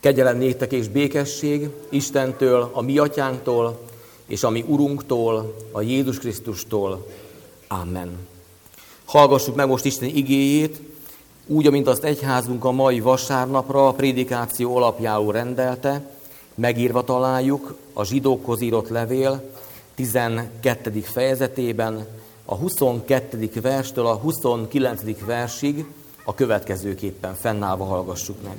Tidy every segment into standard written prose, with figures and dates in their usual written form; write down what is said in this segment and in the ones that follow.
Kegyelem néktek és békesség Istentől, a mi atyánktól, és a mi Urunktól, a Jézus Krisztustól. Amen. Hallgassuk meg most Isten igéjét, úgy, amint azt egyházunk a mai vasárnapra a prédikáció alapjául rendelte, megírva találjuk a zsidókhoz írott levél 12. fejezetében, a 22. verstől a 29. versig a következőképpen fennállva hallgassuk meg.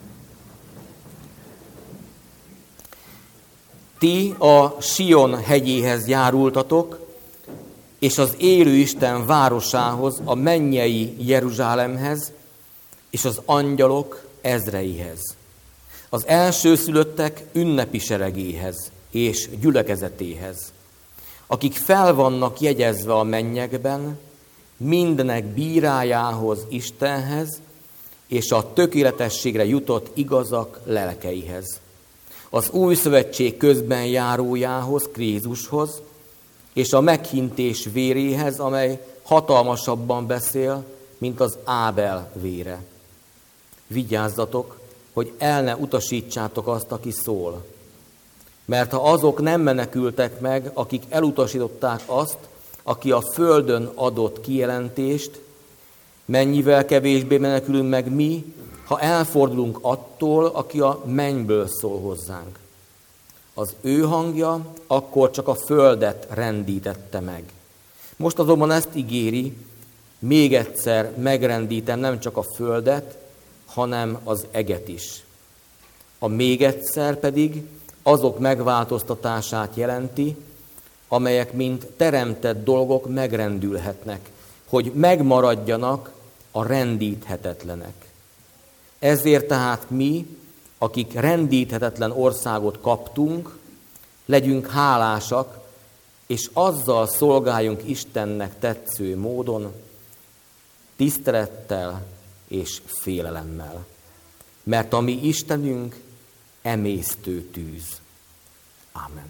Ti a Sion hegyéhez járultatok, és az élő Isten városához, a mennyei Jeruzsálemhez, és az angyalok ezreihez, az elsőszülöttek ünnepi seregéhez és gyülekezetéhez, akik fel vannak jegyezve a mennyekben, mindenek bírájához, Istenhez, és a tökéletességre jutott igazak lelkeihez, az új szövetség közben járójához, Krisztushoz, és a meghintés véréhez, amely hatalmasabban beszél, mint az Ábel vére. Vigyázzatok, hogy el ne utasítsátok azt, aki szól. Mert ha azok nem menekültek meg, akik elutasították azt, aki a földön adott kijelentést, mennyivel kevésbé menekülünk meg mi, ha elfordulunk attól, aki a mennyből szól hozzánk. Az ő hangja akkor csak a földet rendítette meg. Most azonban ezt ígéri, még egyszer megrendítem nem csak a földet, hanem az eget is. A még egyszer pedig azok megváltoztatását jelenti, amelyek mint teremtett dolgok megrendülhetnek, hogy megmaradjanak a rendíthetetlenek. Ezért tehát mi, akik rendíthetetlen országot kaptunk, legyünk hálásak, és azzal szolgáljunk Istennek tetsző módon, tisztelettel és félelemmel. Mert a mi Istenünk emésztő tűz. Ámen.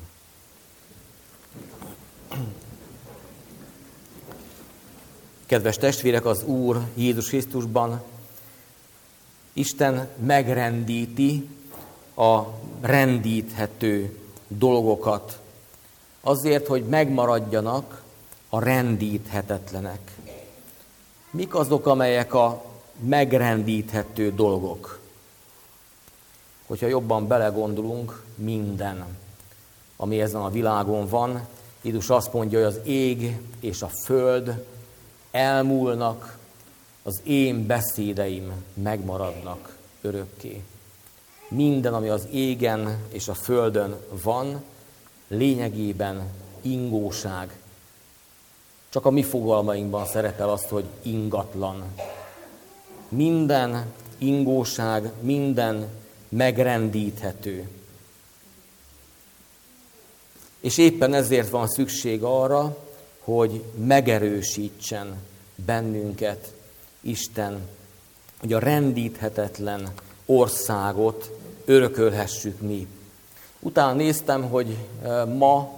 Kedves testvérek, az Úr Jézus Krisztusban Isten megrendíti a rendíthető dolgokat, azért, hogy megmaradjanak a rendíthetetlenek. Mik azok, amelyek a megrendíthető dolgok? Hogyha jobban belegondolunk, minden, ami ezen a világon van, Jézus azt mondja, hogy az ég és a föld elmúlnak, az én beszédeim megmaradnak örökké. Minden, ami az égen és a földön van, lényegében ingóság. Csak a mi fogalmainkban szerepel azt, hogy ingatlan. Minden ingóság, minden megrendíthető. És éppen ezért van szükség arra, hogy megerősítsen bennünket Isten, hogy a rendíthetetlen országot örökölhessük mi. Utána néztem, hogy ma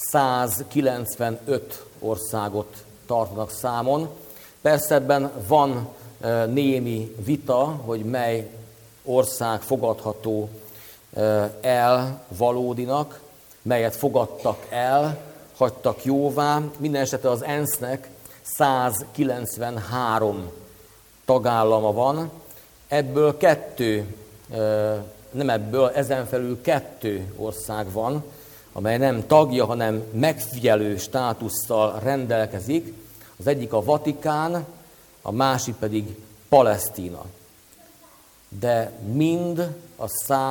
195 országot tartanak számon. Persze ebben van némi vita, hogy mely ország fogadható el valódinak, melyet fogadtak el, hagytak jóvá. Minden esetre az ENSZ-nek 193 tagállama van, ebből ezen felül 2 ország van, amely nem tagja, hanem megfigyelő státusszal rendelkezik. Az egyik a Vatikán, a másik pedig Palesztina. De mind a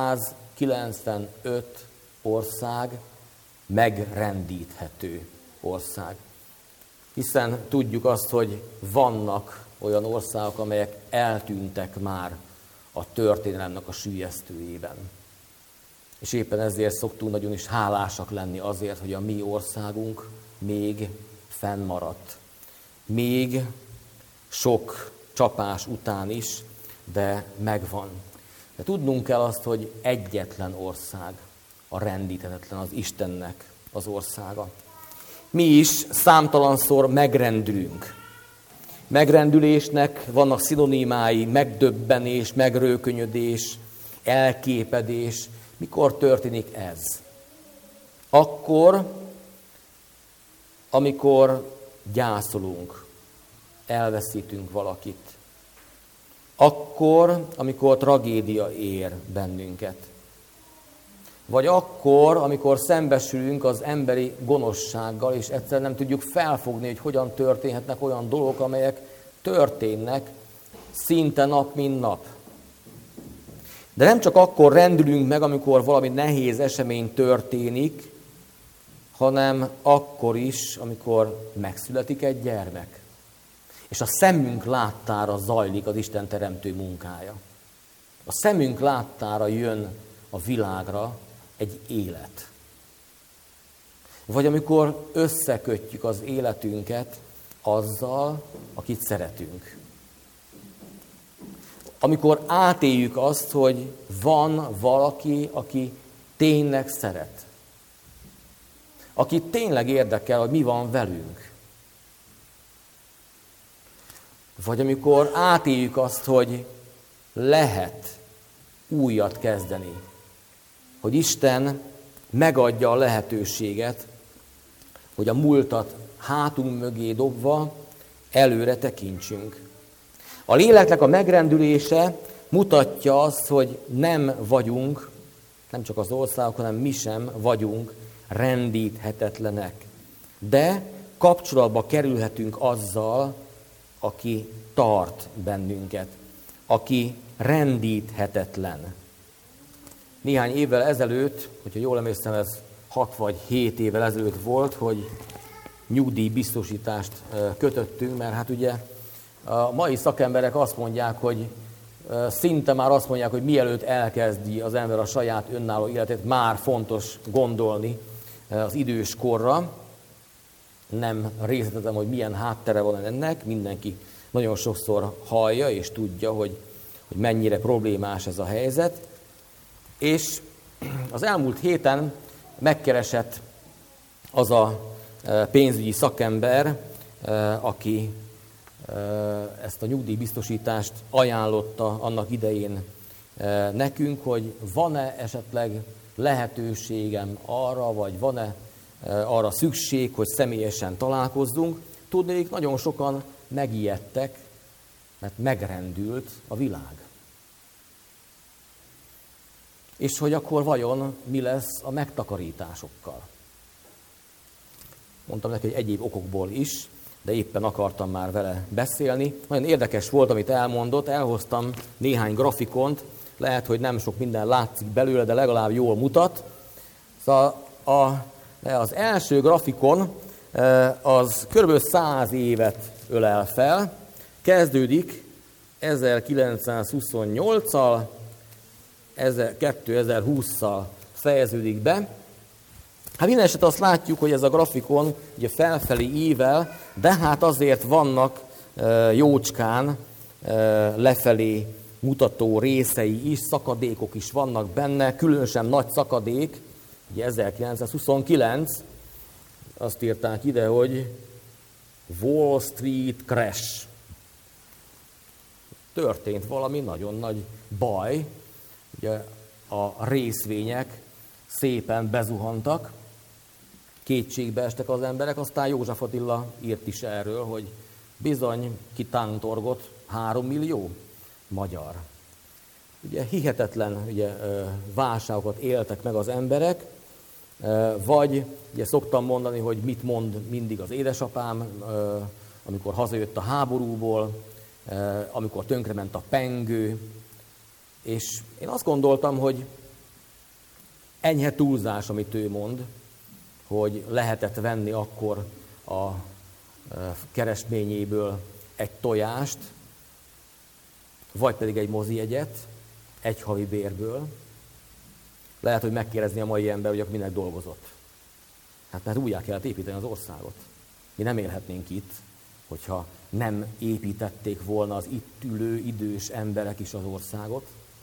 195 ország megrendíthető ország. Hiszen tudjuk azt, hogy vannak olyan országok, amelyek eltűntek már a történelemnek a süllyesztőjében. És éppen ezért szoktunk nagyon is hálásak lenni azért, hogy a mi országunk még fennmaradt. Még sok csapás után is, de megvan. De tudnunk kell azt, hogy egyetlen ország a rendíthetetlen, az Istennek az országa. Mi is számtalanszor megrendülünk. Megrendülésnek vannak szinonimái, megdöbbenés, megrőkönyödés, elképedés. Mikor történik ez? Akkor, amikor gyászolunk, elveszítünk valakit. Akkor, amikor tragédia ér bennünket. Vagy akkor, amikor szembesülünk az emberi gonoszsággal, és egyszerűen nem tudjuk felfogni, hogy hogyan történhetnek olyan dolgok, amelyek történnek szinte nap, mint nap. De nem csak akkor rendülünk meg, amikor valami nehéz esemény történik, hanem akkor is, amikor megszületik egy gyermek. És a szemünk láttára zajlik az Isten teremtő munkája. A szemünk láttára jön a világra egy élet. Vagy amikor összekötjük az életünket azzal, akit szeretünk. Amikor átéljük azt, hogy van valaki, aki tényleg szeret. Aki tényleg érdekel, hogy mi van velünk. Vagy amikor átéljük azt, hogy lehet újat kezdeni. Hogy Isten megadja a lehetőséget, hogy a múltat hátunk mögé dobva előre tekintsünk. A léleknek a megrendülése mutatja azt, hogy nem vagyunk, nem csak az országok, hanem mi sem vagyunk rendíthetetlenek. De kapcsolatba kerülhetünk azzal, aki tart bennünket, aki rendíthetetlen. Néhány évvel ezelőtt, hogyha jól emlékszem, ez 6 vagy 7 évvel ezelőtt volt, hogy nyugdíjbiztosítást kötöttünk, mert hát ugye a mai szakemberek azt mondják, hogy szinte már azt mondják, hogy mielőtt elkezdi az ember a saját önálló életét, már fontos gondolni az idős korra. Nem részletezem, hogy milyen háttere van ennek, mindenki nagyon sokszor hallja és tudja, hogy mennyire problémás ez a helyzet. És az elmúlt héten megkeresett az a pénzügyi szakember, aki ezt a nyugdíjbiztosítást ajánlotta annak idején nekünk, hogy van-e esetleg lehetőségem arra, vagy van-e arra szükség, hogy személyesen találkozzunk. Tudnék, nagyon sokan megijedtek, mert megrendült a világ. És hogy akkor vajon mi lesz a megtakarításokkal? Mondtam neki, hogy egyéb okokból is, de éppen akartam már vele beszélni. Nagyon érdekes volt, amit elmondott, elhoztam néhány grafikont, lehet, hogy nem sok minden látszik belőle, de legalább jól mutat. Szóval az első grafikon az kb. 100 évet ölel fel, kezdődik 1928-al, 2020-szal fejeződik be. Hát minden eset azt látjuk, hogy ez a grafikon ugye felfelé ível, de hát azért vannak jócskán lefelé mutató részei is, szakadékok is vannak benne, különösen nagy szakadék, ugye 1929, azt írták ide, hogy Wall Street Crash. Történt valami nagyon nagy baj, ugye a részvények szépen bezuhantak, kétségbe estek az emberek, aztán József Attila írt is erről, hogy bizony kitántorgott 3 millió magyar. Ugye hihetetlen válságokat éltek meg az emberek, vagy ugye szoktam mondani, hogy mit mond mindig az édesapám, amikor hazajött a háborúból, amikor tönkrement a pengő, és én azt gondoltam, hogy enyhe túlzás, amit ő mond, hogy lehetett venni akkor a keresztményéből egy tojást, vagy pedig egy mozijegyet, egy havi bérből. Lehet, hogy megkérdezni a mai ember, hogy akkor minek dolgozott. Hát mert újjá kellett építeni az országot. Mi nem élhetnénk itt, hogyha nem építették volna az itt ülő idős emberek is az országot.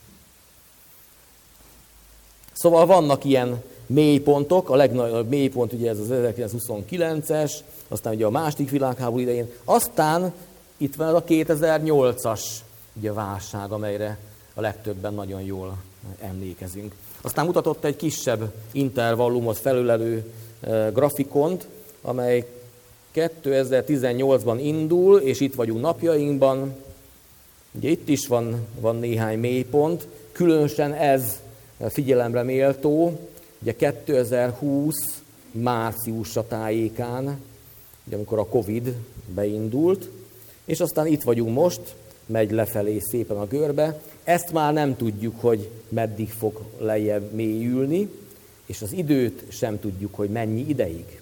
Szóval vannak ilyen mélypontok, a legnagyobb mélypont ugye ez az 1929-es, aztán ugye a második világháború idején, aztán itt van a 2008-as ugye válság, amelyre a legtöbben nagyon jól emlékezünk. Aztán mutatott egy kisebb intervallumot felölelő grafikont, amely 2018-ban indul, és itt vagyunk napjainkban. Ugye itt is van néhány mélypont, különösen ez figyelemre méltó, ugye 2020 márciusa tájékán, ugye amikor a Covid beindult, és aztán itt vagyunk most, megy lefelé szépen a görbe. Ezt már nem tudjuk, hogy meddig fog lejjebb mélyülni, és az időt sem tudjuk, hogy mennyi ideig.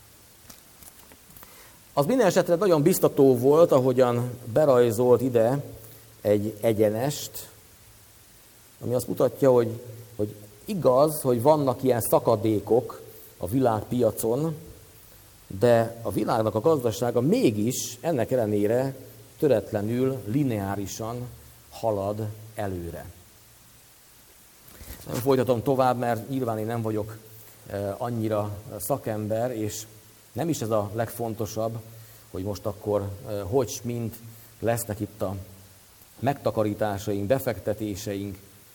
Az minden esetre nagyon biztató volt, ahogyan berajzolt ide egy egyenest, ami azt mutatja, hogy igaz, hogy vannak ilyen szakadékok a világpiacon, de a világnak a gazdasága mégis ennek ellenére töretlenül, lineárisan halad előre. Nem folytatom tovább, mert nyilván én nem vagyok annyira szakember, és nem is ez a legfontosabb, hogy most akkor mind lesznek itt a megtakarításaink, befektetéseink.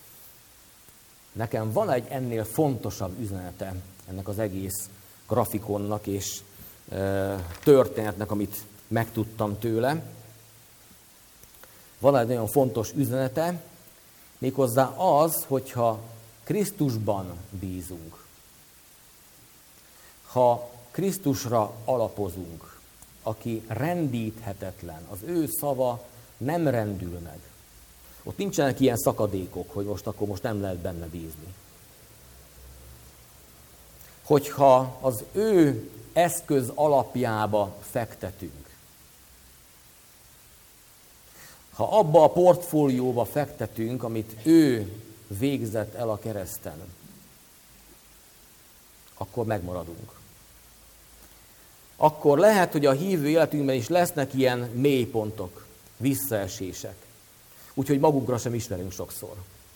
Nekem van egy ennél fontosabb üzenete ennek az egész grafikonnak és történetnek, amit megtudtam tőle. Van egy nagyon fontos üzenete, méghozzá az, hogyha Krisztusban bízunk. Ha Krisztusra alapozunk, aki rendíthetetlen, az ő szava nem rendül meg. Ott nincsenek ilyen szakadékok, hogy most nem lehet benne bízni. Hogyha az ő eszköz alapjába fektetünk, ha abba a portfólióba fektetünk, amit ő végzett el a kereszten, akkor megmaradunk. Akkor lehet, hogy a hívő életünkben is lesznek ilyen mélypontok, visszaesések. Úgyhogy magunkra sem ismerünk sokszor.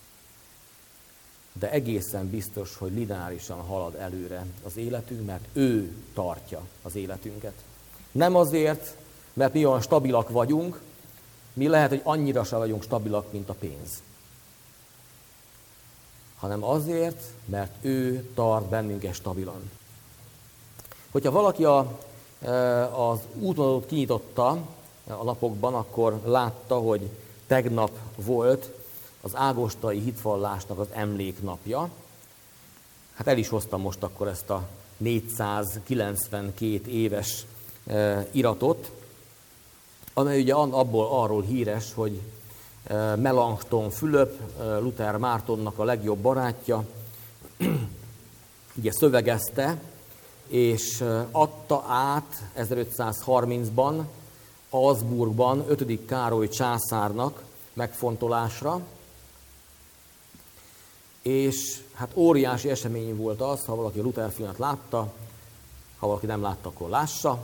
De egészen biztos, hogy lineárisan halad előre az életünk, mert ő tartja az életünket. Nem azért, mert mi olyan stabilak vagyunk, mi lehet, hogy annyira sem vagyunk stabilak, mint a pénz. Hanem azért, mert ő tart bennünket stabilan. Hogyha valaki az útvonalot kinyitotta a napokban, akkor látta, hogy tegnap volt az ágostai hitvallásnak az emléknapja. Hát el is hoztam most akkor ezt a 492 éves iratot, amely ugye arról híres, hogy Melanchthon Fülöp, Luther Mártonnak a legjobb barátja, ugye szövegezte, és adta át 1530-ban Augsburgban 5. Károly császárnak megfontolásra, és hát óriási esemény volt az, ha valaki a Luther filmet látta, ha valaki nem látta, akkor lássa,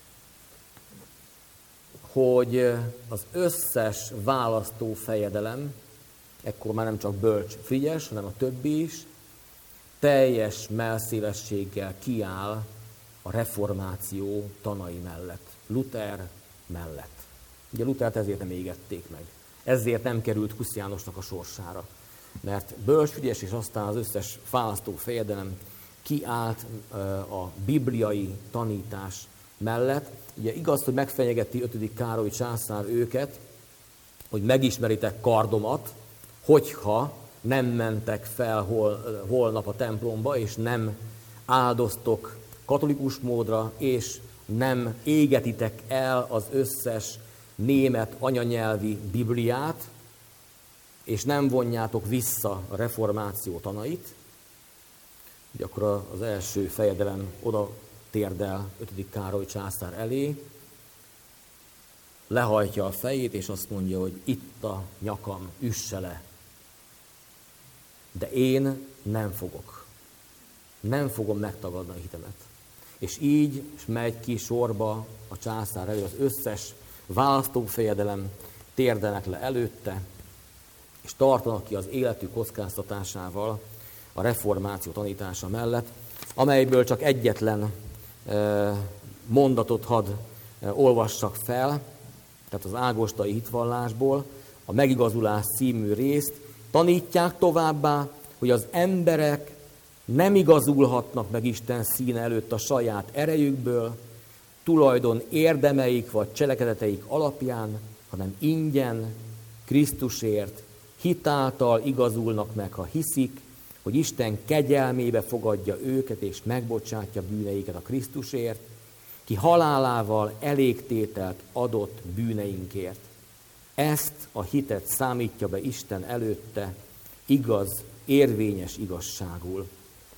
hogy az összes választófejedelem, ekkor már nem csak Bölcs Frigyes, hanem a többi is, teljes mellszélességgel kiáll a reformáció tanai mellett, Luther mellett. Ugye Luthert ezért nem égették meg. Ezért nem került Husz Jánosnak a sorsára. Mert Bölcs Frigyes és aztán az összes választófejedelem kiállt a bibliai tanítás mellett. Ugye igaz, hogy megfenyegeti 5. Károly császár őket, hogy megismeritek kardomat, hogyha nem mentek fel holnap a templomba, és nem áldoztok katolikus módra, és nem égetitek el az összes német anyanyelvi Bibliát, és nem vonjátok vissza a reformáció tanait, ugye akkor az első fejedelem oda térdel 5. Károly császár elé, lehajtja a fejét, és azt mondja, hogy itt a nyakam, üsse le. De én nem fogok. Nem fogom megtagadni a hitemet. És így megy ki sorba a császár elő, az összes választófejedelem térdenek le előtte, és tartanak ki az életük kockáztatásával a reformáció tanítása mellett, amelyből csak egyetlen mondatot hadd olvassak fel, tehát az ágostai hitvallásból, a Megigazulás című részt, tanítják továbbá, hogy az emberek nem igazulhatnak meg Isten színe előtt a saját erejükből, tulajdon érdemeik vagy cselekedeteik alapján, hanem ingyen, Krisztusért, hitáltal igazulnak meg, ha hiszik, hogy Isten kegyelmébe fogadja őket és megbocsátja bűneiket a Krisztusért, ki halálával elégtételt adott bűneinkért. Ezt a hitet számítja be Isten előtte igaz, érvényes igazságul.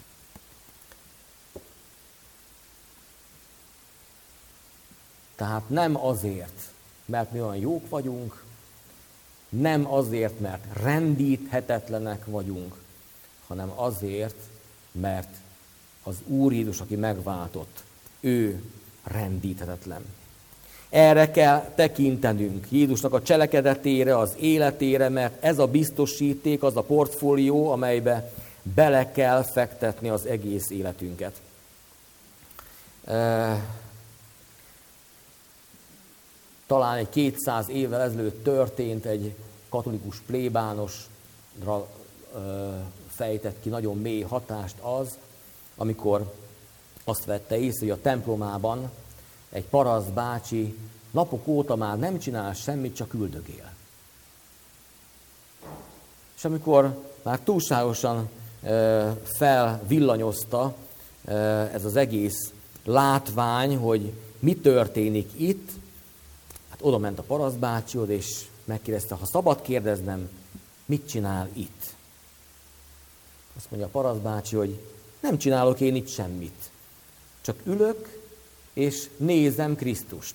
Tehát nem azért, mert mi olyan jók vagyunk, nem azért, mert rendíthetetlenek vagyunk, hanem azért, mert az Úr Jézus, aki megváltott, ő rendíthetetlen. Erre kell tekintenünk, Jézusnak a cselekedetére, az életére, mert ez a biztosíték, az a portfólió, amelybe bele kell fektetni az egész életünket. Talán egy 200 évvel ezelőtt történt, egy katolikus plébánosra fejtett ki nagyon mély hatást az, amikor azt vette észre, hogy a templomában egy paraszt bácsi napok óta már nem csinál semmit, csak üldögél. És amikor már túlságosan felvillanyozta ez az egész látvány, hogy mi történik itt, hát oda ment a parasztbácsihoz, és megkérdezte, ha szabad kérdeznem, mit csinál itt? Azt mondja a parasztbácsi, hogy nem csinálok én itt semmit, csak ülök, és nézem Krisztust.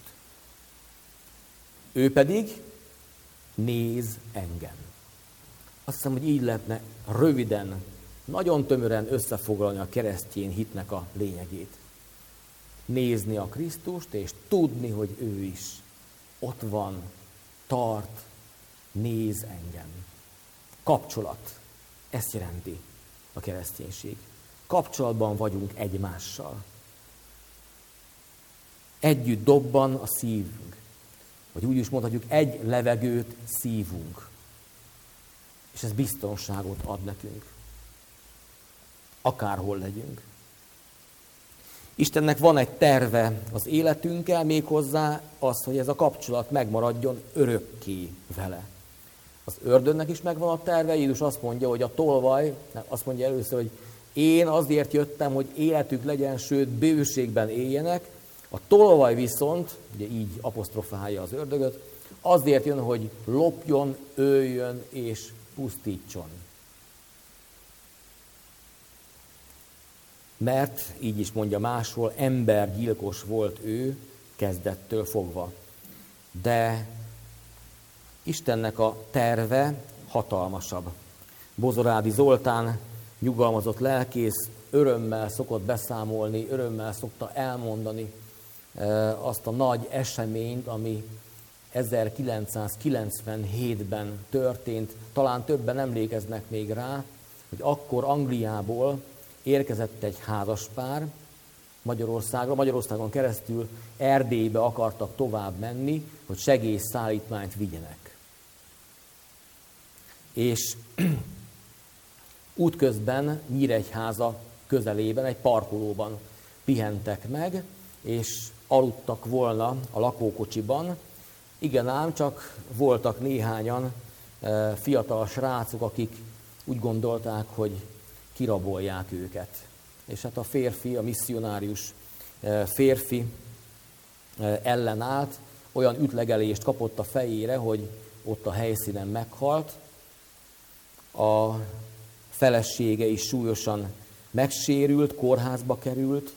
Ő pedig néz engem. Azt hiszem, hogy így lehetne röviden, nagyon tömören összefoglalni a keresztény hitnek a lényegét. Nézni a Krisztust, és tudni, hogy ő is ott van, tart, néz engem. Kapcsolat. Ezt jelenti a kereszténység. Kapcsolatban vagyunk egymással. Együtt dobban a szívünk. Vagy úgy is mondhatjuk, egy levegőt szívunk. És ez biztonságot ad nekünk. Akárhol legyünk. Istennek van egy terve az életünkkel, méghozzá az, hogy ez a kapcsolat megmaradjon örökké vele. Az ördögnek is megvan a terve, Jézus azt mondja, hogy a tolvaj, azt mondja először, hogy én azért jöttem, hogy életük legyen, sőt bőségben éljenek, a tolvaj viszont, ugye így apostrofálja az ördögöt, azért jön, hogy lopjon, öljön és pusztítson. Mert, így is mondja máshol, embergyilkos volt ő kezdettől fogva. De Istennek a terve hatalmasabb. Bozorádi Zoltán, nyugalmazott lelkész, örömmel szokott beszámolni, örömmel szokta elmondani azt a nagy eseményt, ami 1997-ben történt. Talán többen emlékeznek még rá, hogy akkor Angliából érkezett egy házaspár Magyarországra. Magyarországon keresztül Erdélybe akartak tovább menni, hogy segélyszállítmányt vigyenek. És útközben Nyíregyháza közelében, egy parkolóban pihentek meg, és aludtak volna a lakókocsiban. Igen ám, csak voltak néhányan fiatal srácok, akik úgy gondolták, hogy kirabolják őket. És hát a férfi, a misszionárius férfi ellenállt, olyan ütlegelést kapott a fejére, hogy ott a helyszínen meghalt. A felesége is súlyosan megsérült, kórházba került.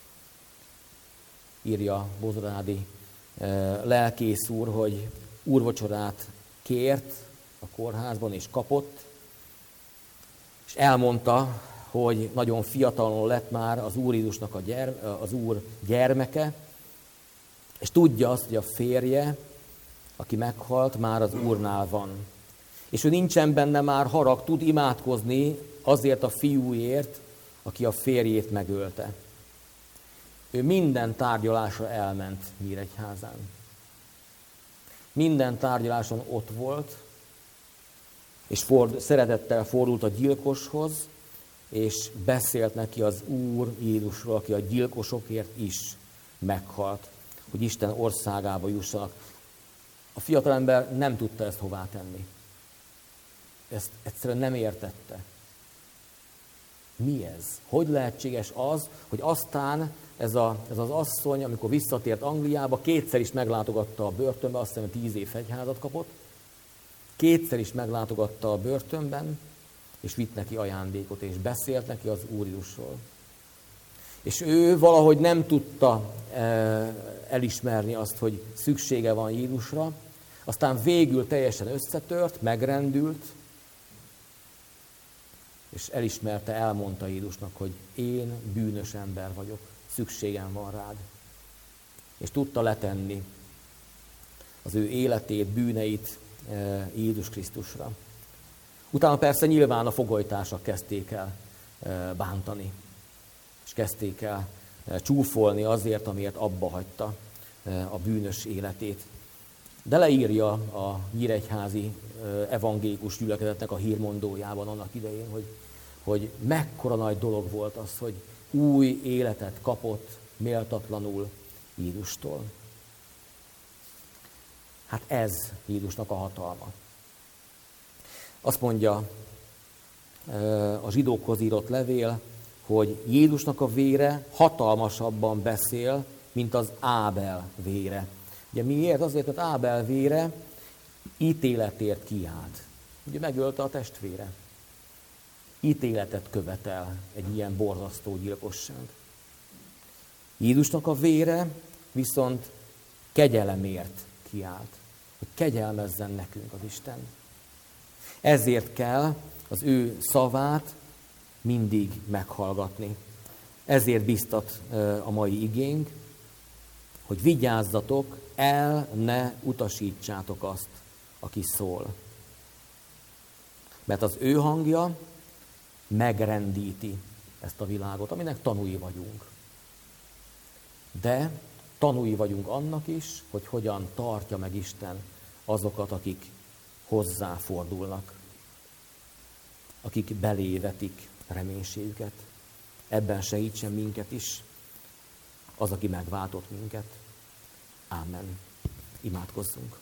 Írja Bozorádi lelkész úr, hogy úrvacsorát kért a kórházban, és kapott. És elmondta, hogy nagyon fiatalon lett már az Úr Jézusnak az Úr gyermeke, és tudja azt, hogy a férje, aki meghalt, már az Úrnál van. És hogy nincsen benne már harag, tud imádkozni azért a fiúért, aki a férjét megölte. Ő minden tárgyalásra elment Nyíregyházán. Minden tárgyaláson ott volt, és szeretettel fordult a gyilkoshoz, és beszélt neki az Úr Jézusról, aki a gyilkosokért is meghalt, hogy Isten országába jussanak. A fiatalember nem tudta ezt hová tenni. Ezt egyszerűen nem értette. Mi ez? Hogy lehetséges az, hogy aztán ez az asszony, amikor visszatért Angliába, kétszer is meglátogatta a börtönbe, azt hiszem 10 év fegyházat kapott, kétszer is meglátogatta a börtönben, és vitt neki ajándékot, és beszélt neki az Úr Jézusról. És ő valahogy nem tudta elismerni azt, hogy szüksége van Jézusra, aztán végül teljesen összetört, megrendült, és elismerte, elmondta Jézusnak, hogy én bűnös ember vagyok, szükségem van rád. És tudta letenni az ő életét, bűneit Jézus Krisztusra. Utána persze nyilván a fogolytársak kezdték el bántani, és kezdték el csúfolni azért, amiért abba hagyta a bűnös életét. De leírja a nyíregyházi evangélikus gyülekezetnek a hírmondójában annak idején, hogy mekkora nagy dolog volt az, hogy új életet kapott méltatlanul Jézustól. Hát ez Jézusnak a hatalma. Azt mondja a zsidókhoz írott levél, hogy Jézusnak a vére hatalmasabban beszél, mint az Ábel vére. Ugye miért? Azért, mert Ábel vére ítéletért kiállt. Ugye megölte a testvére. Ítéletet követel egy ilyen borzasztó gyilkosság. Jézusnak a vére viszont kegyelemért kiállt. Hogy kegyelmezzen nekünk az Isten. Ezért kell az ő szavát mindig meghallgatni. Ezért biztat a mai igénk, hogy vigyázzatok, el ne utasítsátok azt, aki szól. Mert az ő hangja megrendíti ezt a világot, aminek tanúi vagyunk. De tanúi vagyunk annak is, hogy hogyan tartja meg Isten azokat, akik hozzáfordulnak, akik belévetik reménységüket. Ebben segítsen minket is az, aki megváltott minket. Ámen. Imádkozzunk.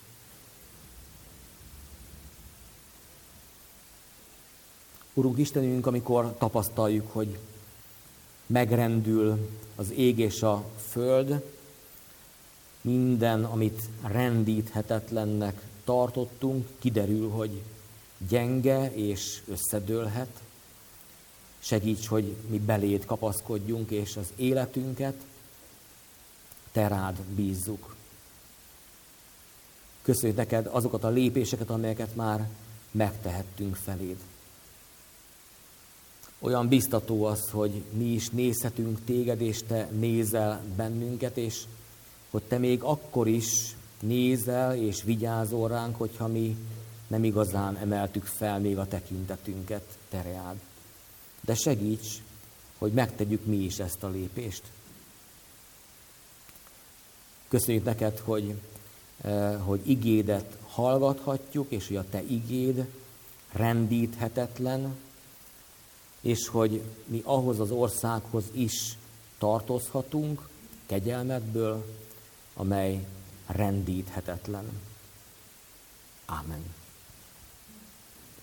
Urunk Istenünk, amikor tapasztaljuk, hogy megrendül az ég és a föld, minden, amit rendíthetetlennek tartottunk, kiderül, hogy gyenge és összedőlhet. Segíts, hogy mi beléd kapaszkodjunk, és az életünket te rád bízzuk. Köszönjük neked azokat a lépéseket, amelyeket már megtehettünk feléd. Olyan biztató az, hogy mi is nézhetünk téged, és te nézel bennünket, és hogy te még akkor is nézel és vigyázol ránk, hogyha mi nem igazán emeltük fel még a tekintetünket te reád. De segíts, hogy megtegyük mi is ezt a lépést. Köszönjük neked, hogy igédet hallgathatjuk, és hogy a te igéd rendíthetetlen, és hogy mi ahhoz az országhoz is tartozhatunk kegyelmedből, amely rendíthetetlen. Ámen.